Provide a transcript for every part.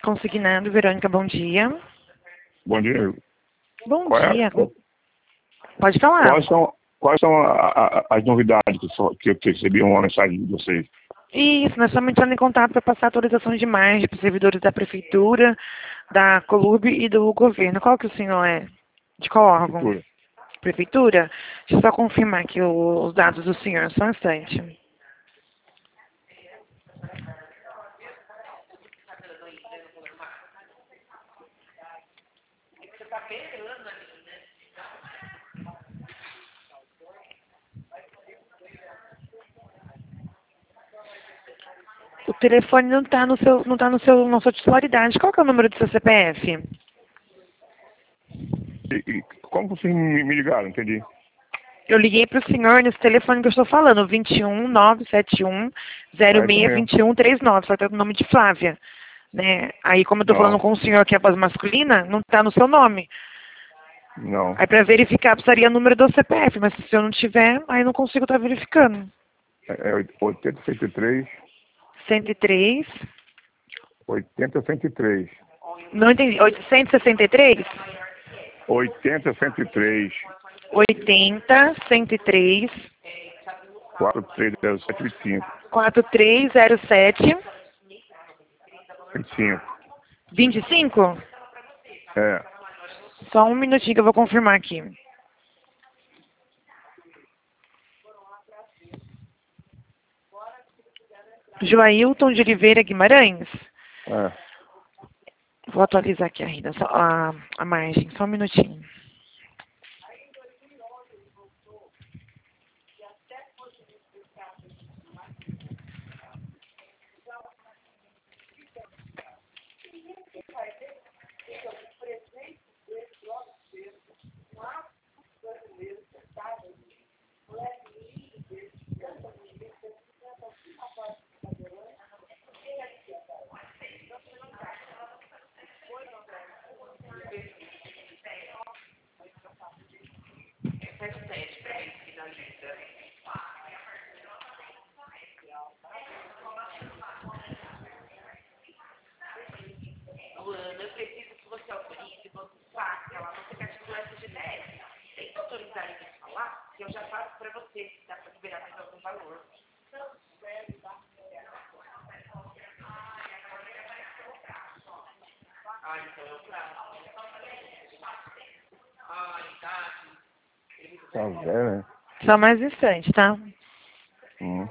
Consignado, Verônica, bom dia. Bom dia. Bom Qual é- dia. Pode falar. quais são as novidades que eu recebi uma mensagem de vocês? Isso, nós estamos entrando em contato para passar atualização de imagem para os servidores da Prefeitura, da Colurb e do governo. Qual que o senhor é? De qual órgão? Prefeitura. Prefeitura? Deixa eu só confirmar aqui os dados do senhor, só um instante. O telefone não está no seu, não tá no seu, na sua titularidade. Qual que é o número do seu CPF? E como vocês me ligaram? Entendi. Eu liguei para o senhor nesse telefone que eu estou falando, 21 971 É isso mesmo. 06 2139, só tem o nome de Flávia, né? Aí, como eu estou falando Não, com o senhor que é a voz masculina, não está no seu nome. não. Aí, para verificar, precisaria o número do CPF, mas se o senhor não tiver, aí não consigo estar verificando. É 8063, 103, 8063. não entendi, 863? 8063, 80, 103, 430725. 4307, 25. 25? É. Só um minutinho que eu vou confirmar aqui. Joailton de Oliveira Guimarães. É. Vou atualizar aqui ainda, só a margem, só um minutinho. Tá zero, né? Só mais um instante, tá? Hum.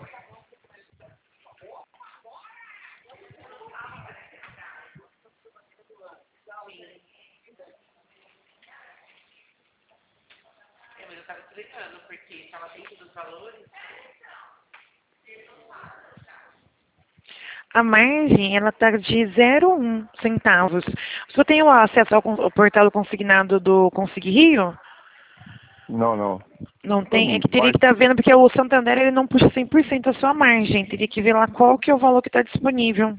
A margem, ela tá de 0,1 centavos. O senhor tem o acesso ao portal consignado do Consig Rio? Não. Não tem? É que teria Mas, que estar vendo, porque o Santander ele não puxa 100% a sua margem. Teria que ver lá qual que é o valor que está disponível.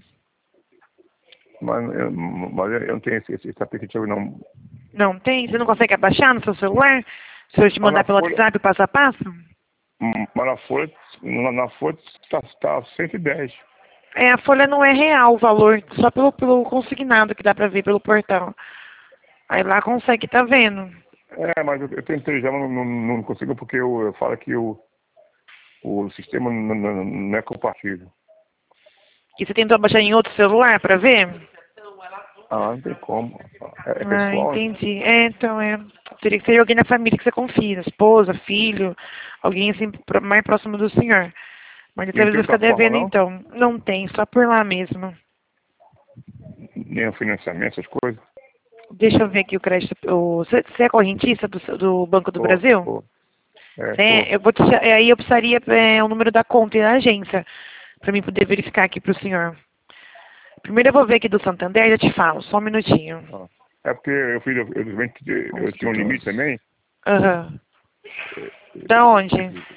mas eu não tenho esse aplicativo, não. Não tem? Você não consegue abaixar no seu celular? Se eu te Mas mandar na pelo folha, WhatsApp passo a passo? mas na folha tá 110. É, a folha não é real o valor, só pelo consignado que dá pra ver pelo portal. Aí lá consegue estar vendo. É, mas eu tentei já, mas não consigo porque eu falo que o sistema não é compatível. E você tentou abaixar em outro celular pra ver? Ah, não tem como. É Ah, pessoal. entendi. É, então é. Teria que ser alguém na família que você confia, esposa, filho, alguém assim mais próximo do senhor. Mas E não talvez tem você fica outra forma, devendo não? então. Não tem, só por lá mesmo. Nem o financiamento, essas coisas. Deixa eu ver aqui o crédito. Você é correntista do Banco do Tô, Brasil? tô. É, tô. É, aí eu precisaria o número da conta e da agência para mim poder verificar aqui para o senhor. Primeiro eu vou ver aqui do Santander e já te falo, só um minutinho. Ah. É porque eu tinha um limite 11, 12. também. Aham. Da onde?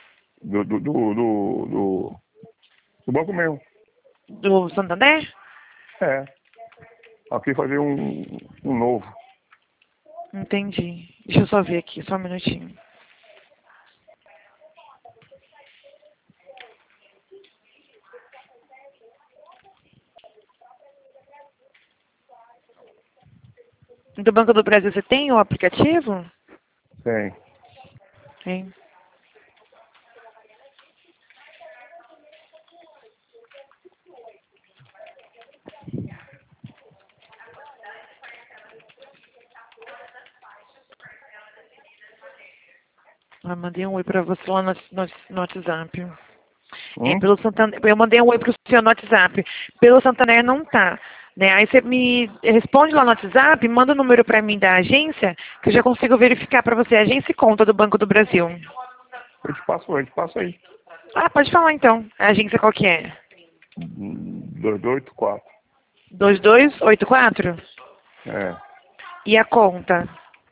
Do banco mesmo. Do Santander? É. Aqui fazer um novo. Entendi. Deixa eu só ver aqui, só um minutinho. Do Banco do Brasil você tem o aplicativo? Tem. Tem. Eu mandei um oi pra você lá no WhatsApp. Pelo Santander, eu mandei um oi pro senhor no WhatsApp. Pelo Santander não tá. Né? Aí você me responde lá no WhatsApp, manda o número pra mim da agência, que eu já consigo verificar pra você. Agência e conta do Banco do Brasil. Eu te passo aí. Ah, pode falar então. A agência qual que é? 2284. 2284? É. E a conta?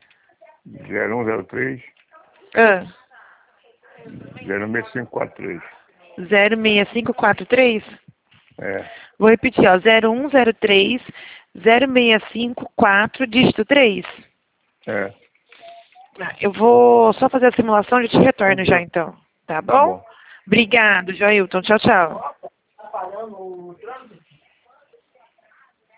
0103 Ah, 06543. 06543? É. Vou repetir, ó. 0103 0654 dígito 3. É. Eu vou só fazer a simulação e eu te retorno já Tranquilo. então. Tá Tá bom? bom. Obrigado, Joilton. Tchau, tchau.